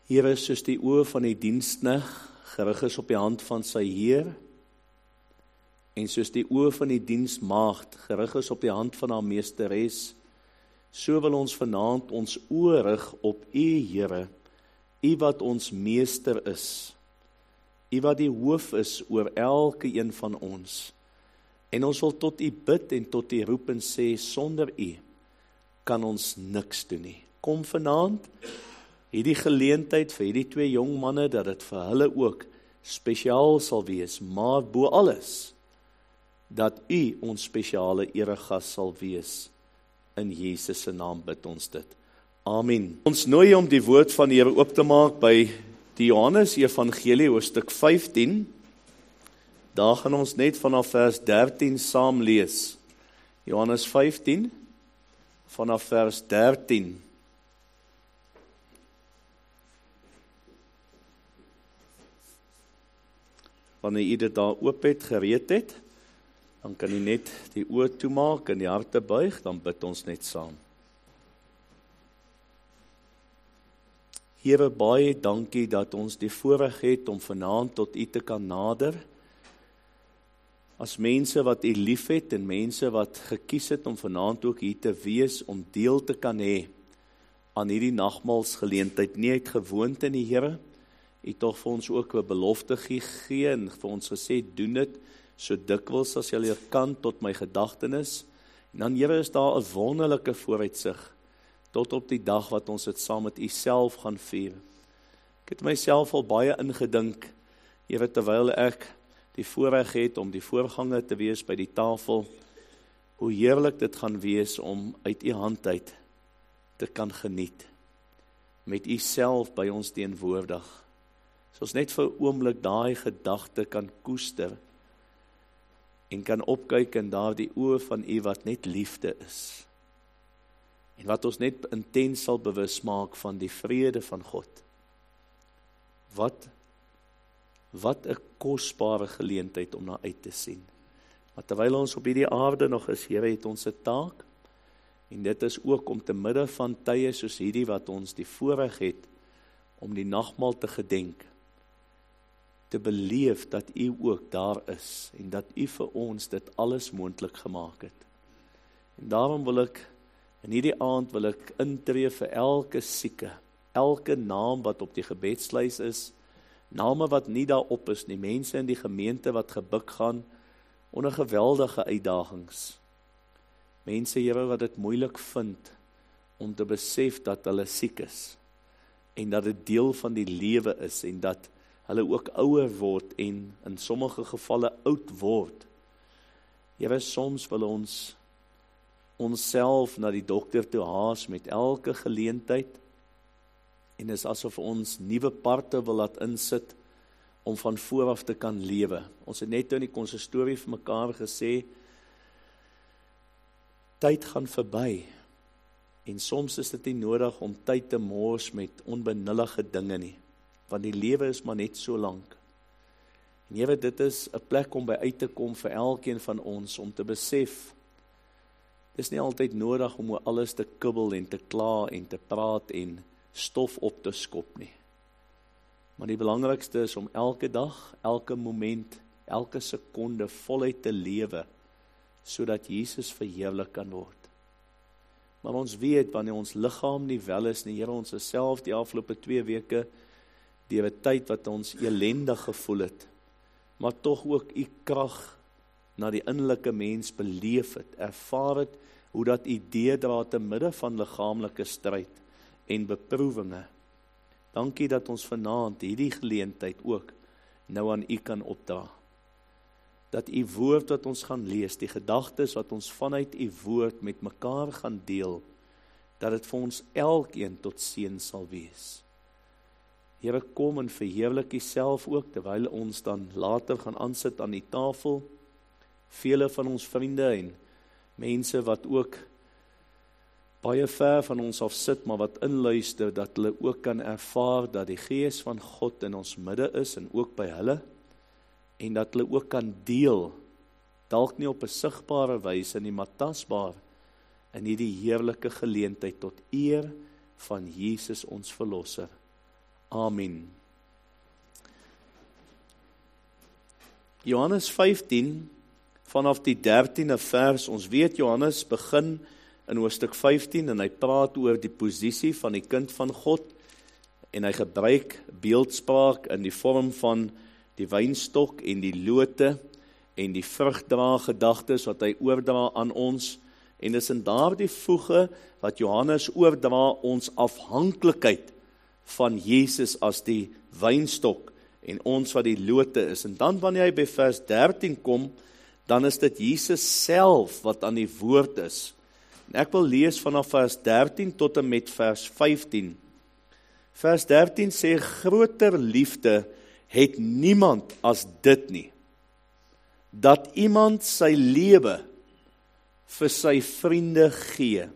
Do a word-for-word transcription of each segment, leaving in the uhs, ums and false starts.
Here, soos die oë van die diensknegt gerig is op die hand van sy Heer, en soos die oë van die diensmaagd gerig is op die hand van haar meesteres, so wil ons vanaand ons oë rig op U, Here, U wat ons meester is, U wat die hoof is oor elke een van ons. En ons wil tot U bid en tot U roep en sê, sonder U kan ons niks doen nie. Kom vanaand, hierdie geleentheid vir hierdie twee jong manne, dat dit vir hulle ook spesiaal sal wees, maar bo alles, dat U ons spesiale eregas sal wees. In Jesus se naam bid ons dit. Amen. Ons nooi om die woord van die Here oop te maak by die Johannes Evangelie hoofstuk vyftien. Daar gaan ons net vanaf vers dertien saam lees. Johannes vyftien, vanaf vers dertien. Wanneer u dit daar oop het, gereed het, dan kan u net die oë toemaak en die harte buig, dan bid ons net saam. Here, baie dankie dat ons die voorreg het om vanaand tot U te kan nader, as mense wat U liefhet en mense wat gekies het om vanaand ook hier te wees, om deel te kan hê aan hierdie nagmaalsgeleentheid, nie uit gewoonte nie, Here, U het tog vir ons ook 'n belofte gegee en vir ons gesê, doen dit so dikwels as jy kan tot my gedagtenis. En dan, Here, is daar 'n wonderlike vooruitsig tot op die dag wat ons dit saam met U self gaan vier. Ek het myself al baie ingedink, Here, terwyl ek die voorreg het om die voorganger te wees by die tafel, hoe heerlik dit gaan wees om uit U hand uit te kan geniet, met U self by ons teenwoordig. So ons net vir 'n oomblik daai gedagte kan koester, en kan opkyk in daardie oë van U wat net liefde is. En wat ons net intens sal bewus maak van die vrede van God. Wat, wat 'n kosbare geleentheid om na uit te sien. Maar terwyl ons op hierdie aarde nog is, Here, het ons 'n taak, en dit is ook om te midde van tye soos hierdie wat ons die voorreg het, om die nagmaal te gedenk, te beleef dat U ook daar is, en dat U vir ons dit alles moontlik gemaak het. En daarom wil ek, in hierdie aand wil ek intree vir elke sieke, elke naam wat op die gebedslys is, name wat nie daarop is nie, mense in die gemeente wat gebuk gaan, onder geweldige uitdagings. Mense, Here, wat dit moeilik vind, om te besef dat hulle siek is, en dat dit deel van die lewe is, en dat hulle ook ouer word, en in sommige gevalle oud word. Here, soms wil ons onsself na die dokter toe haas met elke geleentheid, en is asof ons nuwe parte wil laat insit, om van vooraf te kan lewe. Ons het net in die konsistorie vir mekaar gesê, tyd gaan verby, en soms is dit nie nodig om tyd te mors met onbenullige dinge nie, want die lewe is maar net so lank. En Here, dit is 'n plek om by uit te kom vir elkeen van ons, om te besef, dit is nie altyd nodig om oor alles te kibbel en te kla en te praat en stof op te skop nie. Maar die belangrikste is om elke dag, elke moment, elke sekonde voluit te lewe, sodat Jesus verheerlik kan word. Maar ons weet, wanneer ons liggaam nie wel is nie, Here, ons is self die afgelope twee weke, deur 'n tyd wat ons elendig gevoel het, maar tog ook U krag na die innerlike mens beleef het, ervaar het, hoe dat U deurdra te midde van liggaamlike stryd en beproewinge. Dankie dat ons vanaand hierdie geleentheid ook nou aan U kan opdra. Dat U woord wat ons gaan lees, die gedagtes wat ons vanuit U woord met mekaar gaan deel, dat dit vir ons elkeen tot seën sal wees. Here, kom en verheerlik U self ook, terwyl ons dan later gaan aansit aan die tafel. Vele van ons vriende en mense wat ook baie ver van ons af sit, maar wat inluister, dat hulle ook kan ervaar dat die Gees van God in ons midde is, en ook by hulle, en dat hulle ook kan deel, dalk nie op 'n sigbare wyse nie, maar tasbaar, in hierdie heerlike geleentheid tot eer van Jesus ons Verlosser. Amen. Johannes vyftien, vanaf die dertiende vers, ons weet Johannes begin in hoofstuk vyftien en hy praat oor die posisie van die kind van God en hy gebruik beeldspraak in die vorm van die wynstok en die lote en die vrugdra gedagtes wat hy oordra aan ons en dis in daardie voege wat Johannes oordra ons afhanklikheid van Jesus as die wynstok en ons wat die lote is. En dan wanneer hy by vers dertien kom, dan is dit Jesus self wat aan die woord is. En ek wil lees vanaf vers dertien tot en met vers vyftien. Vers dertien sê, groter liefde het niemand as dit nie, dat iemand sy lewe vir sy vriende gee.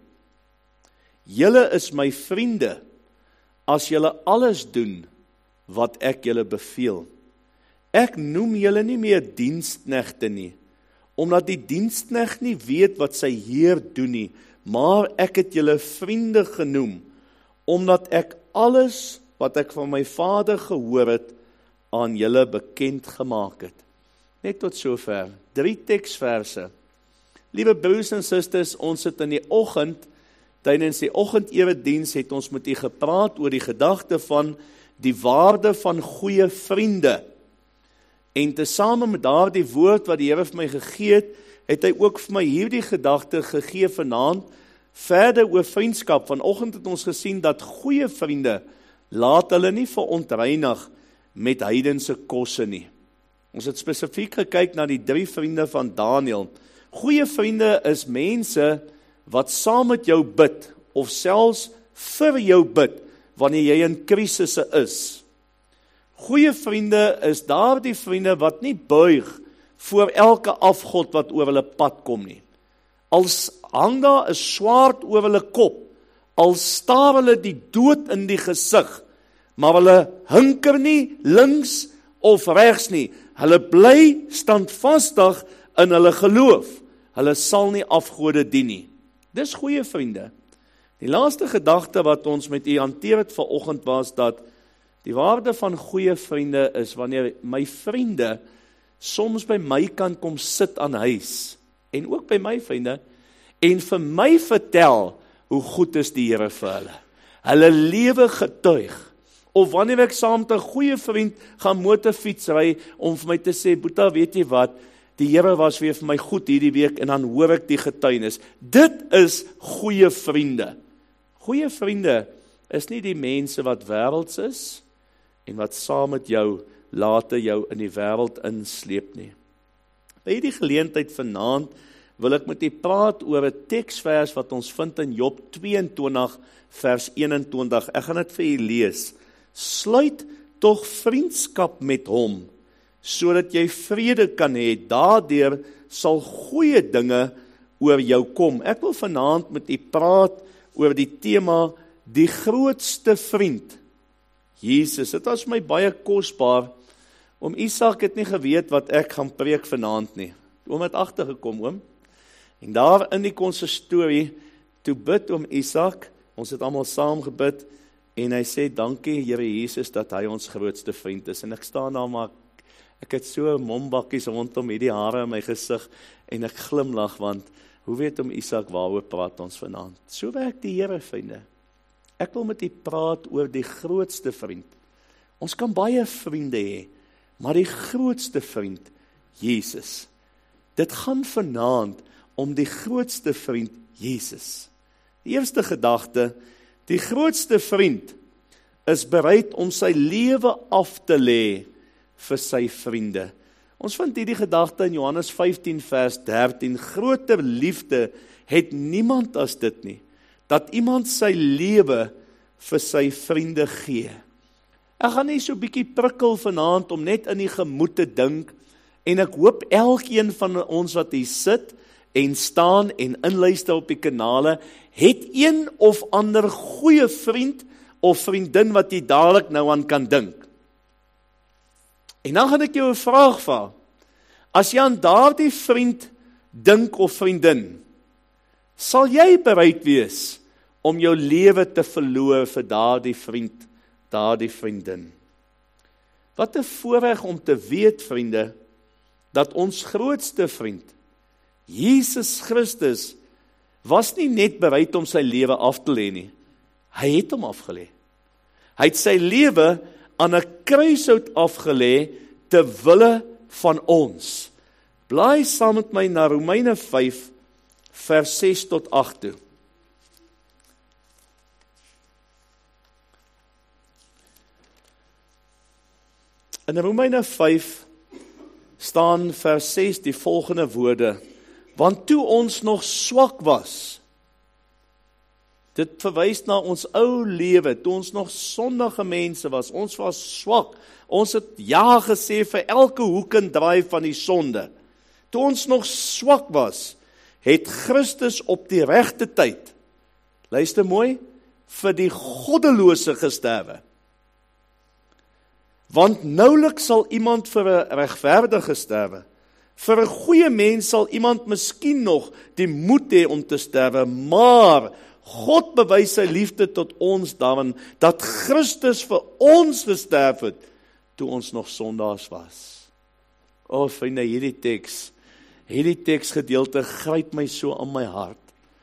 Julle is my vriende, as julle alles doen wat ek julle beveel. Ek noem julle nie meer diensknegte nie, omdat die diensknegt nie weet wat sy Heer doen nie, maar ek het julle vriende genoem, omdat ek alles wat ek van my Vader gehoor het, aan julle bekend gemaak het. Net tot sover, drie teksverse. Liewe broers en susters, ons het in die oggend, tydens die oggendewediens het ons met u gepraat oor die gedagte van die waarde van goeie vriende. En tesame met daardie woord wat die Here vir my gegee het, het hy ook vir my hierdie gedagte gegee vanaand, verder oor vriendskap. Vanoggend het ons gesien dat goeie vriende laat hulle nie verontreinig met heidense kosse nie. Ons het spesifiek gekyk na die drie vriende van Daniel. Goeie vriende is mense wat saam met jou bid, of selfs vir jou bid, wanneer jy in krisisse is. Goeie vriende is daardie vriende wat nie buig voor elke afgod wat oor hulle pad kom nie. Als hang daar 'n swaard oor hulle kop, al staar hulle die dood in die gesig, maar hulle hinker nie links of regs nie. Hulle bly standvastig in hulle geloof. Hulle sal nie afgode dien nie. Dis goeie vriende. Die laaste gedagte wat ons met u hanteer het vanoggend was dat die waarde van goeie vriende is wanneer my vriende soms by my kan kom sit aan huis en ook by my vriende en vir my vertel hoe goed is die Here vir hulle. Hulle lewe getuig. Of wanneer ek saam met 'n goeie vriend gaan motorfiets ry om vir my te sê, Boeta, weet jy wat, die Here was weer vir my goed hierdie week en dan hoor ek die getuienis. Dit is goeie vriende. Goeie vriende is nie die mense wat wêrelds is en wat saam met jou later jou in die wêreld insleep nie. By hierdie geleentheid vanaand wil ek met u praat oor 'n teksvers wat ons vind in Job twee en twintig vers een en twintig. Ek gaan dit vir u lees. Sluit tog vriendskap met hom, sodat jy vrede kan hê. Daardeur sal goeie dinge oor jou kom. Ek wil vanaand met u praat oor die tema die grootste vriend, Jesus. Dit was my baie kosbaar. Oom Isak het nie geweet wat ek gaan preek vanaand nie. Oom het agtergekom, oom. En daar in die konsistorie, toe bid oom Isak, ons het almal saam gebid, en hy sê, dankie Here Jesus, dat hy ons grootste vriend is. En ek staan daar, maar ek het so mombakkies rondom hierdie hare in my gesig, en ek glimlag, want hoe weet oom Isak waaroor praat ons vanaand? So werk die Here, vriende. Ek wil met u praat oor die grootste vriend. Ons kan baie vriende hê, maar die grootste vriend, Jesus. Dit gaan vanaand om die grootste vriend, Jesus. Die eerste gedagte, die grootste vriend is bereid om sy lewe af te lê vir sy vriende. Ons vind hierdie gedagte in Johannes vyftien vers dertien. Groter liefde het niemand as dit nie, dat iemand sy lewe vir sy vriende gee. Ek gaan nie so bietjie prikkel vanaand om net in die gemoed te dink, en ek hoop elkeen van ons wat hier sit en staan en inluister op die kanale, het een of ander goeie vriend of vriendin wat jy dadelik nou aan kan dink. En dan gaan ek jou 'n vraag vra. As jy aan daardie vriend dink of vriendin, sal jy bereid wees om jou lewe te verloor vir daardie vriend daardie vriendin. Wat 'n voorreg om te weet, vriende, dat ons grootste vriend, Jesus Christus, was nie net bereid om sy lewe af te lê nie. Hy het hom afgelê. Hy het sy lewe aan 'n kruishout afgelê te wille van ons. Blaai saam met my na Romeine vyf vers ses tot agt toe. In Romeine vyf staan vers ses die volgende woorde: want toe ons nog swak was, dit verwys na ons ou lewe, toe ons nog sondige mense was, ons was swak, ons het ja gesê vir elke hoek en draai van die sonde. Toe ons nog swak was, het Christus op die regte tyd, luister mooi, vir die goddelose gesterwe. Want nouliks sal iemand vir 'n regverdige sterwe. Vir 'n goeie mens sal iemand miskien nog die moed hê om te sterwe, maar God bewys sy liefde tot ons daarin, dat Christus vir ons gesterf het, toe ons nog sondaars was. O, vriende, hierdie teks, hierdie teksgedeelte gryp my so aan my hart,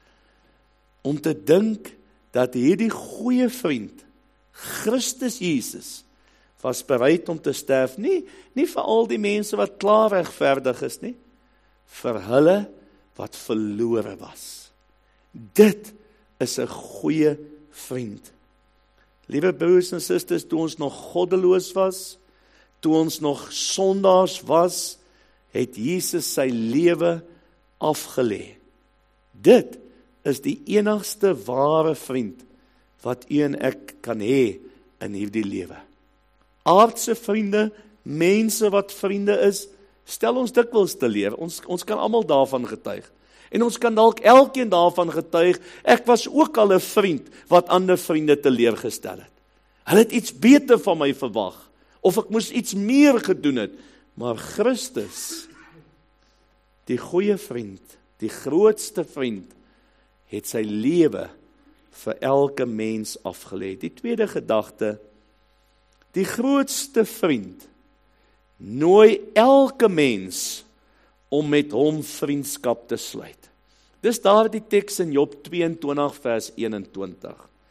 om te dink, dat hierdie goeie vriend, Christus Jesus, was bereid om te sterf, nie, nie vir al die mense wat klaar regverdig is nie, vir hulle wat verlore was. Dit is 'n goeie vriend. Liewe broers en susters, toe ons nog goddeloos was, toe ons nog sondaars was, het Jesus sy lewe afgelê. Dit is die enigste ware vriend wat u en ek kan hê in hierdie lewe. Aardse vriende, mense wat vriende is, stel ons dikwels teleur. Ons, ons kan almal daarvan getuig. En ons kan dalk elkeen daarvan getuig, ek was ook al 'n vriend wat ander vriende teleurgestel het. Hulle het iets beter van my verwag, of ek moes iets meer gedoen het. Maar Christus, die goeie vriend, die grootste vriend, het sy lewe vir elke mens afgelê. Die tweede gedagte, die grootste vriend nooi elke mens om met hom vriendskap te sluit. Dis daar die teks in Job tweeëntwintig vers eenentwintig.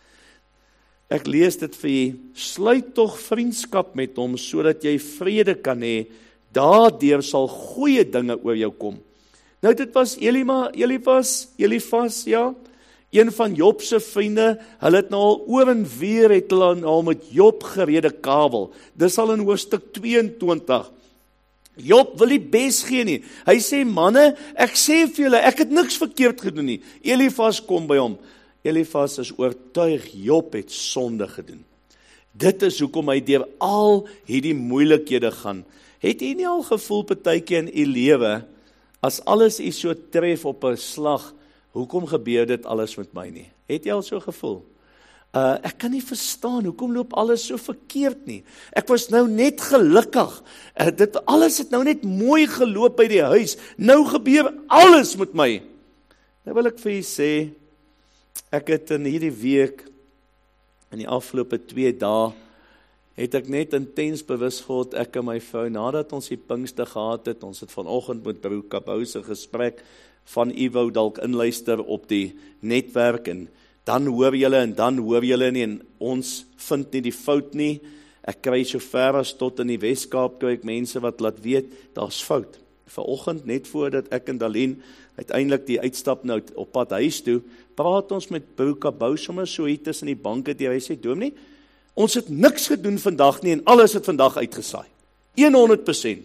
Ek lees dit vir jy, sluit tog vriendskap met hom, sodat jy vrede kan hê, daardeur sal goeie dinge oor jou kom. Nou dit was Elima, Elifas, Elifas, ja, een van Job se vriende, hulle het nou al oor en weer het hulle al met Job gerede kabel. Dis al in hoofstuk tweeëntwintig. Job wil nie bes gee nie. Hy sê, manne, ek sê vir julle, ek het niks verkeerd gedoen nie. Elifas kom by hom. Elifas is oortuig, Job het sonde gedoen. Dit is hoekom hy deur al hierdie moeilikhede gaan. Het jy nie al gevoel partykeer in u lewe, as alles u so tref op 'n slag, hoekom gebeur dit alles met my nie? Het jy al so gevoel? Uh, ek kan nie verstaan, hoekom loop alles so verkeerd nie? Ek was nou net gelukkig. Uh, dit alles het nou net mooi geloop by die huis. Nou gebeur alles met my. Nou wil ek vir jy sê, ek het in hierdie week, in die afgelope twee dae, het ek net intens bewus geword, ek en my vrou, nadat ons die Pinkster gehad het, ons het vanoggend met broer Kabou se gesprek, van u wou dalk inluister op die netwerk, en dan hoor julle, en dan hoor julle nie, en ons vind nie die fout nie. Ek kry so ver as tot in die Weskaap, kry ek mense wat laat weet, daar's fout. Vanoggend, net voordat ek en Dalien uiteindelik die uitstap nou op pad huis toe, praat ons met broer Kabou sommer so hier tussen die banke, die hy sê, dominee, ons het niks gedoen vandag nie, en alles het vandag uitgesaai. honderd persent.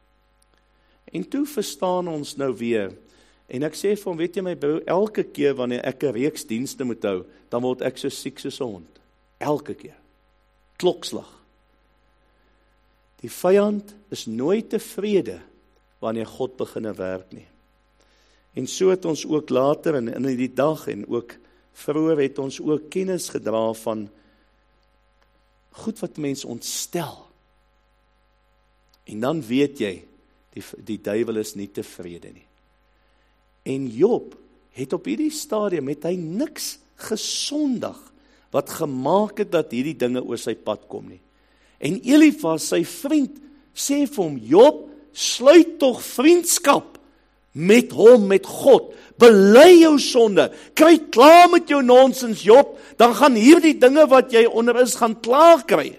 En toe verstaan ons nou weer, en ek sê vir hom, weet jy my broer, elke keer wanneer ek 'n reeks dienste moet hou, dan word ek so siek soos 'n hond. Elke keer. Klokslag. Die vyand is nooit tevrede wanneer God begin werk nie. En so het ons ook later in, in die dag en ook vroeër het ons ook kennis gedra van goed wat mens ontstel. En dan weet jy, die, die duiwel is nie tevrede nie. En Job het op hierdie stadium, het hy niks gesondig, wat gemaak het dat hierdie dinge oor sy pad kom nie. En Elifas, sy vriend, sê vir hom, Job, sluit tog vriendskap met hom, met God. Bely jou sonde, kry klaar met jou nonsens, Job, dan gaan hierdie dinge wat jy onder is, gaan klaar kry.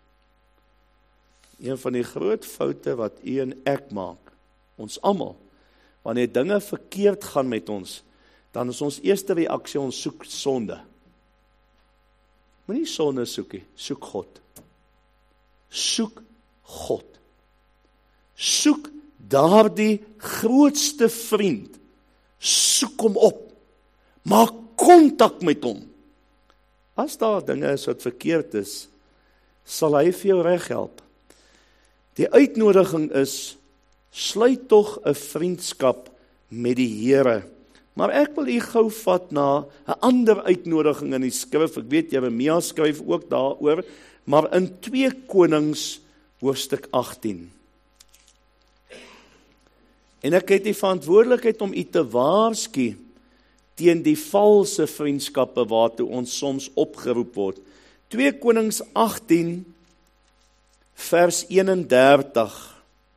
Een van die groot foute wat u en ek maak, ons almal, wanneer dinge verkeerd gaan met ons, dan is ons eerste reaksie, ons soek sonde. Moenie sonde soek nie, soek God. Soek God. Soek daardie grootste vriend. Soek hom op. Maak kontak met hom. As daar dinge is wat verkeerd is, sal hy vir jou reghelp. Die uitnodiging is, sluit tog 'n vriendskap met die Here. Maar ek wil u gou vat na 'n ander uitnodiging in die skrif. Ek weet Jeremia skryf ook daaroor, maar in twee Konings hoofstuk agtien. En ek het die verantwoordelikheid om u te waarsku teen die valse vriendskappe waartoe ons soms opgeroep word. twee Konings agtien vers eenendertig.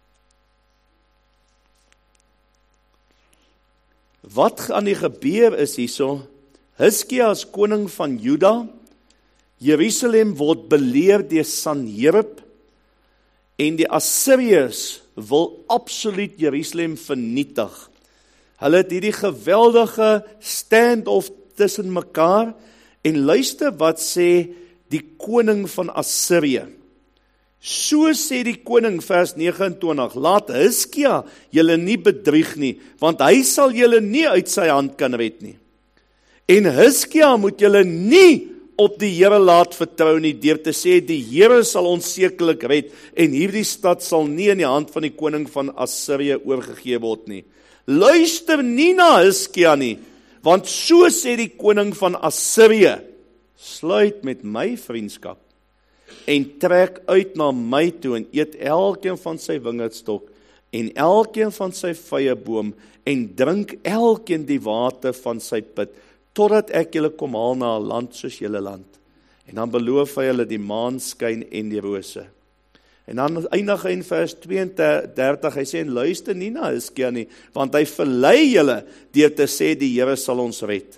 Wat gaan die gebeur is hierso? Hizkia as koning van Juda, Jerusalem word beleer deur Sanherib, en die Assiriërs wil absoluut Jerusalem vernietig. Hulle het hierdie geweldige stand-off tussen mekaar, en luister wat sê die koning van Assirië. So sê die koning, vers nege en twintig, laat Hizkia julle nie bedrieg nie, want hy sal julle nie uit sy hand kan red nie. En Hizkia moet julle nie op die Here laat vertrou nie, deur te sê, die Here sal ons sekerlik red, en hierdie stad sal nie in die hand van die koning van Assirië oorgegee word nie. Luister nie na Hizkia nie, want so sê die koning van Assirië, sluit met my vriendskap, en trek uit na my toe, en eet elkeen van sy wingerdstok, en elkeen van sy vyeboom, en drink elkeen die water van sy put, totdat ek julle kom haal na 'n land soos julle land. En dan beloof hy hulle die maanskyn en die rose. En dan eindig hy in vers tweeëndertig, hy sê, en luister nie na Hizkia nie, want hy verlei julle deur te sê, die Here sal ons red.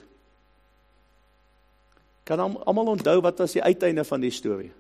Kan almal onthou wat was die uiteinde van die storie?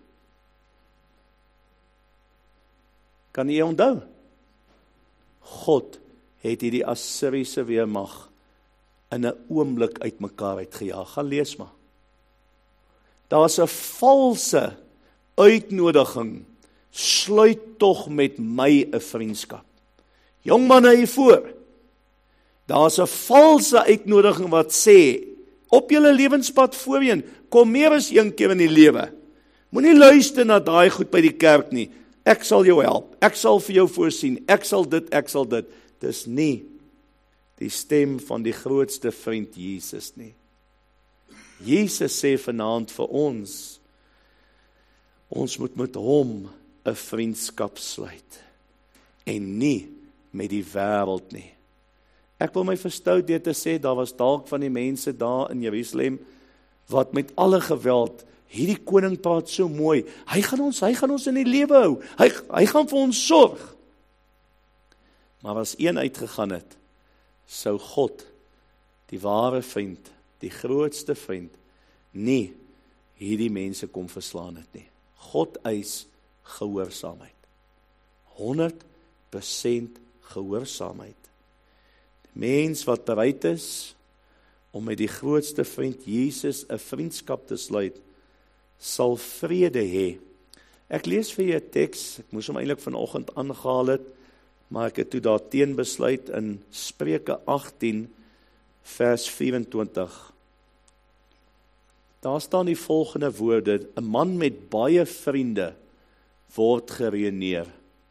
Kan jy onthou? God het hierdie Assiriese weermag in 'n oomblik uitmekaar uitgejaag. Gaan lees maar. Daar's 'n valse uitnodiging. Sluit tog met my 'n vriendskap. Jong manne hier voor. Daar's 'n valse uitnodiging wat sê, op julle lewenspad voorheen, kom meer as een keer in die lewe. Moenie luister na daai goed by die kerk nie. Ek sal jou help, ek sal vir jou voorsien, ek sal dit, ek sal dit. Dis nie die stem van die grootste vriend Jesus nie. Jesus sê vanaand vir ons, ons moet met hom 'n vriendskap sluit, en nie met die wêreld nie. Ek wil my verstout deur te sê, daar was dalk van die mense daar in Jerusalem, wat met alle geweld, hierdie koning praat so mooi, hy gaan ons, hy gaan ons in die lewe hou, hy, hy gaan vir ons sorg. Maar as een uitgegaan het, sou God, die ware vriend, die grootste vriend, nie hierdie mense kom verslaan het nie. God eis gehoorsaamheid. honderd persent gehoorsaamheid. Die mens wat bereid is om met die grootste vriend Jesus 'n vriendskap te sluit, sal vrede hê. Ek lees vir julle 'n teks, ek moes hom eintlik vanoggend aangehaal het, maar ek het toe daarteen besluit in Spreuke agtien vers vyf-en-twintig. Daar staan die volgende woorde: 'n man met baie vriende word gereëneer.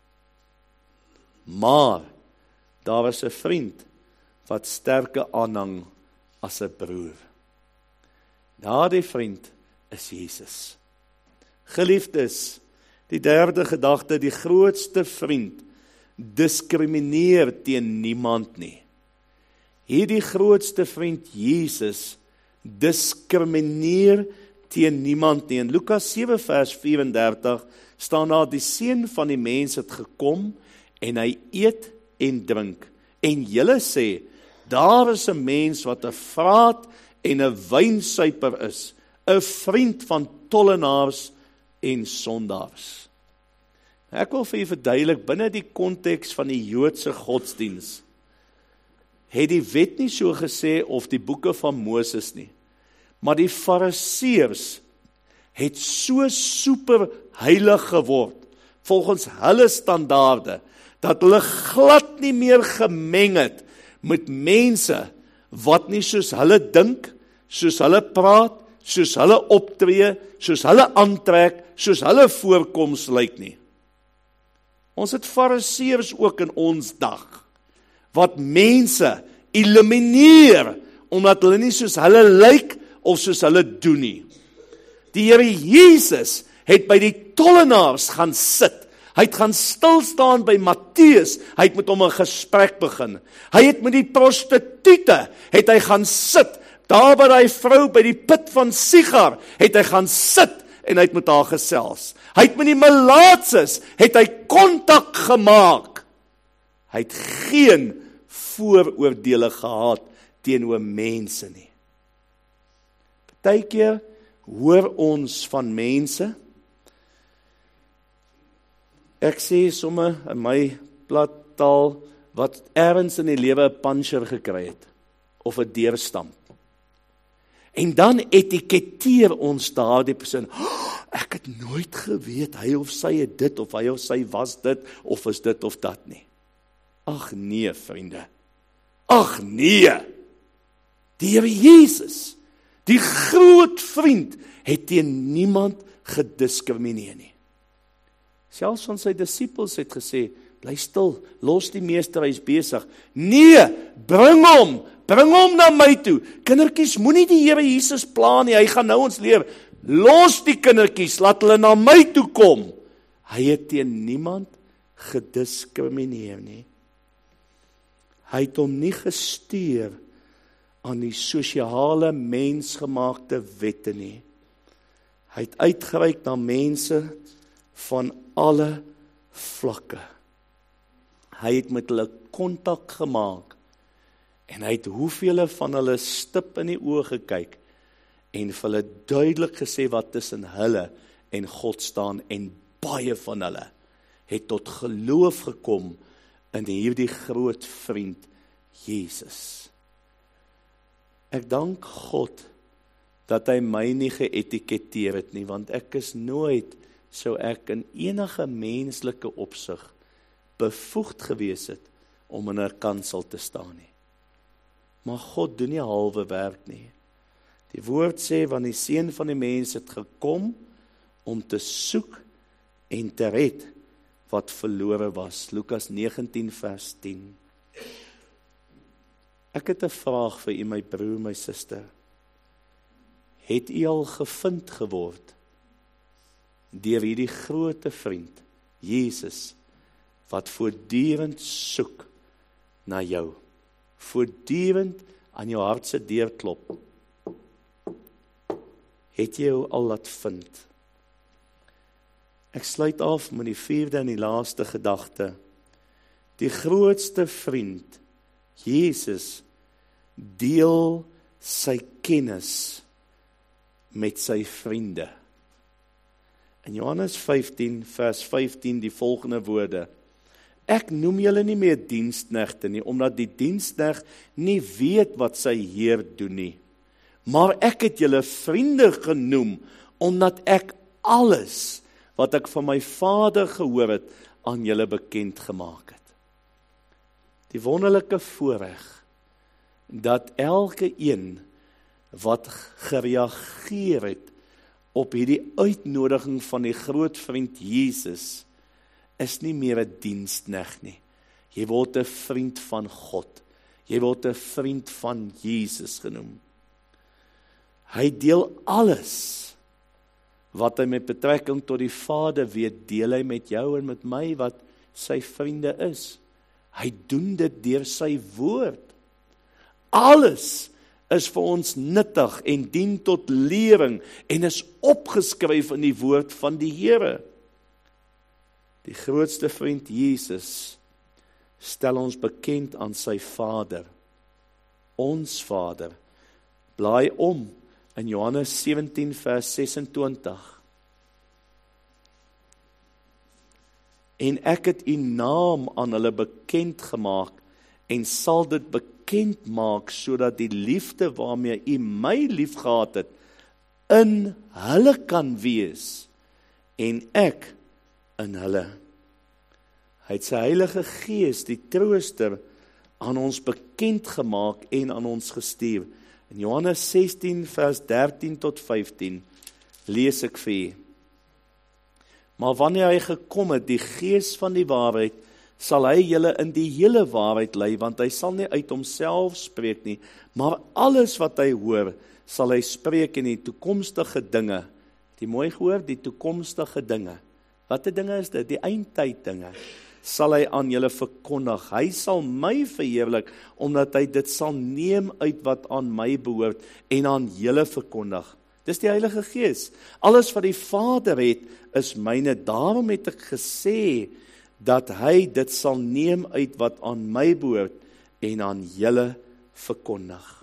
Maar daar is 'n vriend wat sterker aanhang as 'n broer. Daardie vriend is Jesus. Geliefdes, die derde gedagte, die grootste vriend diskrimineer teen niemand nie. Hierdie grootste vriend Jesus diskrimineer teen niemand nie. In Lukas sewe vers vyf-en-dertig staan daar, die seun van die mens het gekom, en hy eet en drink. En julle sê, daar is 'n mens wat 'n vraat en 'n wynsuiper is, 'n vriend van tollenaars en sondaars. Ek wil vir u verduidelik, binne die konteks van die Joodse godsdiens, het die wet nie so gesê of die boeke van Moses nie, maar die Fariseërs het so super heilig geword, volgens hulle standaarde, dat hulle glad nie meer gemeng het met mense wat nie soos hulle dink, soos hulle praat, soos hulle optree, soos hulle aantrek, soos hulle voorkoms lyk nie. Ons het Fariseërs ook in ons dag, wat mense elimineer, omdat hulle nie soos hulle lyk, of soos hulle doen nie. Die Here Jesus het by die tollenaars gaan sit. Hy het gaan stilstaan by Matteus, hy het met hom 'n gesprek begin. Hy het met die prostituie, het hy gaan sit. Daar by die vrou by die put van Sigar, het hy gaan sit en hy het met haar gesels. Hy het met die melaatses, het hy kontak gemaak. Hy het geen vooroordeele gehad teenoor mense nie. Partykeer hoor ons van mense, ek sê somme in my plat taal, wat ergens in die lewe 'n puncher gekry het, of 'n deurstamp. En dan etiketeer ons daardie persoon, oh, ek het nooit geweet, hy of sy het dit, of hy of sy was dit, of is dit of dat nie. Ag nee, vriende. Ag nee. Die Here Jesus, die groot vriend, het teen niemand gediskrimineer nie. Selfs van sy disippels het gesê, bly stil, los die meester, hy is besig. Nee, bring hom, bring hom na my toe. Kindertjies, moenie die Here Jesus pla nie, hy gaan nou ons leer. Los die kindertjies, laat hulle na my toe kom. Hy het teen niemand gediskrimineer nie. Hy het hom nie gestuur aan die sosiale mensgemaakte wette nie. Hy het uitgereik na mense van alle vlakke. Hy het met hulle kontak gemaak, en hy het hoeveel van hulle stip in die oë gekyk, en vir hulle duidelik gesê wat tussen hulle en God staan, en baie van hulle het tot geloof gekom in hierdie groot vriend Jesus. Ek dank God dat hy my nie geetiketeer het nie, want ek is nooit, sou ek in enige menslike opsig bevoegd gewees het om in 'n kansel te staan nie. Maar God doen nie halwe werk nie. Die woord sê, want die seun van die mens het gekom om te soek en te red wat verlore was. Lukas negentien vers tien. Ek het 'n vraag vir u, my broer, my suster. Het u al gevind geword deur hierdie groot vriend, Jesus, wat voortdurend soek na jou, voortdurend aan jou hart se deur klop? Het jy jou al laat vind? Ek sluit af met die vierde en die laaste gedagte. Die grootste vriend, Jesus, deel sy kennis met sy vriende. In Johannes vyftien vers vyftien die volgende woorde: Ek noem julle nie meer diensknegte nie, omdat die diensknegt nie weet wat sy Heer doen nie. Maar ek het julle vriende genoem, omdat ek alles wat ek van my Vader gehoor het, aan julle bekend gemaak het. Die wonderlike voorreg, dat elke een wat gereageer het op hierdie uitnodiging van die groot vriend Jesus, is nie meer 'n diensknegt nie. Jy word 'n vriend van God. Jy word 'n vriend van Jesus genoem. Hy deel alles wat hy met betrekking tot die Vader weet, deel hy met jou en met my wat sy vriende is. Hy doen dit deur sy woord. Alles is vir ons nuttig en dien tot lering en is opgeskryf in die woord van die Here. Die grootste vriend Jesus stel ons bekend aan sy Vader, ons Vader. Blaai om in Johannes sewentien vers ses en twintig. En ek het u naam aan hulle bekend gemaak en sal dit bekend maak sodat die liefde waarmee u my liefgehad het in hulle kan wees en ek in hulle. Hy het sy Heilige Gees, die Trooster, aan ons bekend gemaak en aan ons gestuur. In Johannes sestien vers dertien tot vyftien lees ek vir u. Maar wanneer hy gekom het, die Gees van die waarheid, sal hy julle in die hele waarheid lei, want hy sal nie uit homself spreek nie, maar alles wat hy hoor, sal hy spreek in die toekomstige dinge. Die mooi gehoor, die toekomstige dinge. Watter dinge is dit? Die eindtyd dinge. Sal hy aan julle verkondig. Hy sal my verheerlik, omdat hy dit sal neem uit wat aan my behoort en aan julle verkondig. Dis die Heilige Gees. Alles wat die Vader het, is myne. Daarom het ek gesê, dat hy dit sal neem uit wat aan my behoort en aan julle verkondig.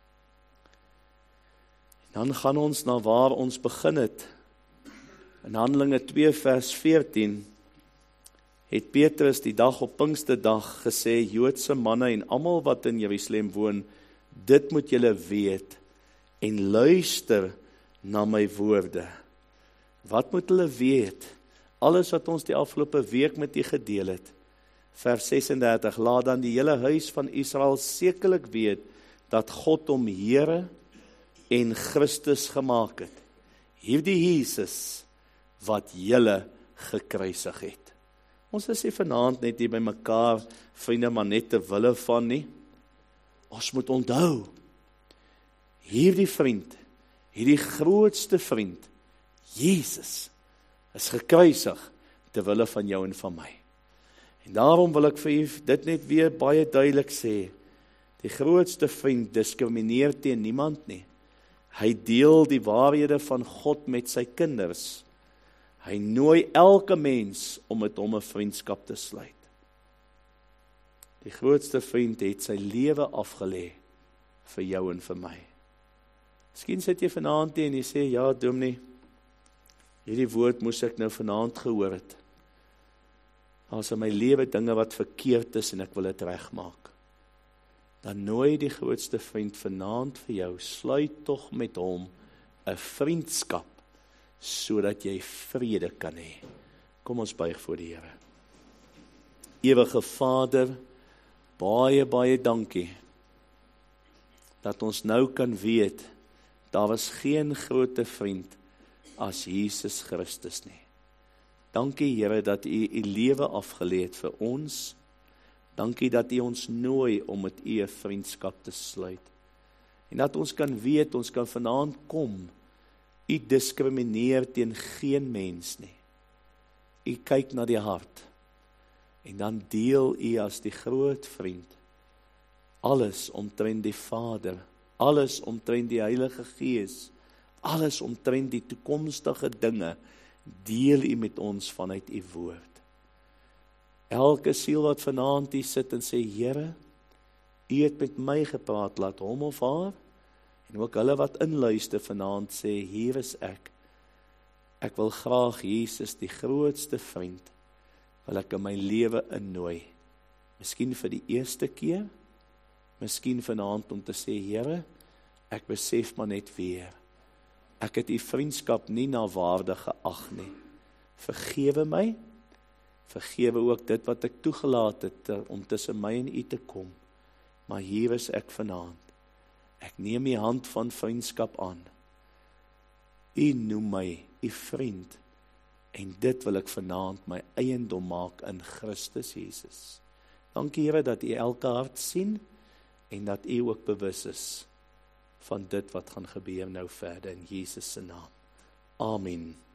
En dan gaan ons na waar ons begin het. In Handelinge twee vers veertien het Petrus die dag op Pinksterdag gesê, Joodse manne en almal wat in Jerusalem woon, dit moet julle weet en luister na my woorde. Wat moet hulle weet? Alles wat ons die afgelope week met u gedeel het. Vers sesendertig, laat dan die hele huis van Israel sekerlik weet, dat God hom Here en Christus gemaak het. Hierdie Jesus, wat julle gekruisig het. Ons is nie vanaand net hier by mekaar, vriende, maar net te wille van nie. Ons moet onthou, hierdie vriend, hierdie grootste vriend, Jesus, is gekruisig te wille van jou en van my. En daarom wil ek vir u dit net weer baie duidelik sê, die grootste vriend diskrimineer teen niemand nie. Hy deel die waarhede van God met sy kinders. Hy nooi elke mens om met hom 'n vriendskap te sluit. Die grootste vriend het sy lewe afgelê vir jou en vir my. Miskien sit jy vanaand hier en jy sê, ja, dominee, hierdie woord moes ek nou vanaand gehoor het. As in my lewe dinge wat verkeerd is en ek wil dit regmaak. Dan nooi die grootste vriend vanaand vir jou, sluit tog met hom 'n vriendskap, sodat jy vrede kan hê. Kom ons buig voor die Here. Ewige Vader, baie, baie dankie, dat ons nou kan weet, daar was geen groter vriend as Jesus Christus nie. Dankie Here dat u u lewe afgelê het vir ons. Dankie dat u ons nooi om met u 'n vriendskap te sluit. En dat ons kan weet, ons kan vanaand kom, u diskrimineer teen geen mens nie. U kyk na die hart. En dan deel u as die groot vriend alles omtrent die Vader, alles omtrent die Heilige Gees, alles omtrent die toekomstige dinge, deel u met ons vanuit u woord. Elke siel wat vanaand hier sit en sê, Here, u het met my gepraat, laat hom of haar, en ook hulle wat inluister vanaand sê, hier is ek. Ek wil graag Jesus, die grootste vriend, wil ek in my lewe innooi. Miskien vir die eerste keer, miskien vanaand om te sê, Here, ek besef maar net weer, ek het u vriendskap nie na waarde geag nie. Vergewe my, vergewe ook dit wat ek toegelaat het, om tussen my en u te kom. Maar hier is ek vanaand. Ek neem die hand van vriendskap aan. U noem my, u vriend, en dit wil ek vanaand my eiendom maak in Christus Jesus. Dankie Here dat u elke hart sien, en dat u ook bewus is van dit wat gaan gebeur nou verder in Jesus se naam. Amen.